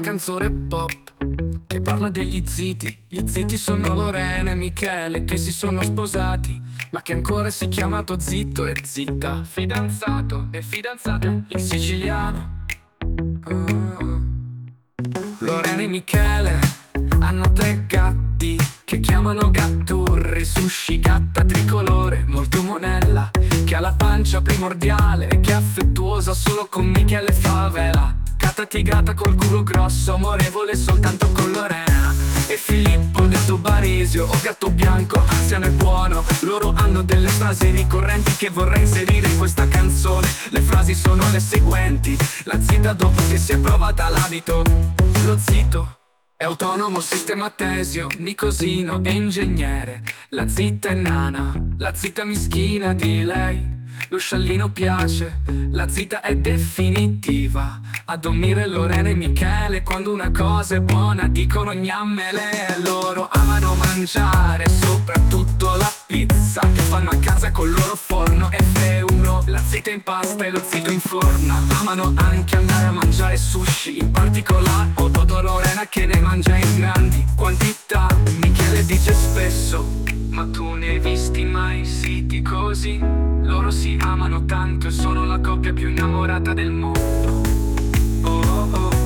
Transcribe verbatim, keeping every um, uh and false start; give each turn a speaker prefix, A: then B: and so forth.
A: canzone pop che parla degli ziti. Gli ziti sono Lorena e Michele che si sono sposati, ma che ancora si è chiamato zitto e zitta, fidanzato e fidanzata in siciliano. Oh. Lorena e Michele hanno tre gatti che chiamano Gatturri, Sushi, gatta tricolore, molto monella, che ha la pancia primordiale e che è affettuosa solo con Michele Favela. Gatta tigata col culo grosso, amorevole soltanto con Lorena. E Filippo detto Barisio, o gatto bianco, anziano e buono. Loro hanno delle frasi ricorrenti che vorrei inserire in questa canzone. Le frasi sono le seguenti: la zita dopo che si è provata l'abito, lo zitto è autonomo, sistema tesio, nicosino e ingegnere. La zitta è nana, la zitta mischina di lei. Lo sciallino piace, la zitta è definitiva. A dormire Lorena e Michele, quando una cosa è buona dicono gnammele. Loro amano mangiare, soprattutto la pizza che fanno a casa col loro forno effe uno. La zitta in pasta e lo zitto in forno. Amano anche andare a mangiare sushi, in particolare ho Toto Lorena che ne mangia in grandi quantità. Michele dice spesso: ma tu ne hai visti mai siti così? Loro si amano tanto e sono la coppia più innamorata del mondo. Oh oh oh.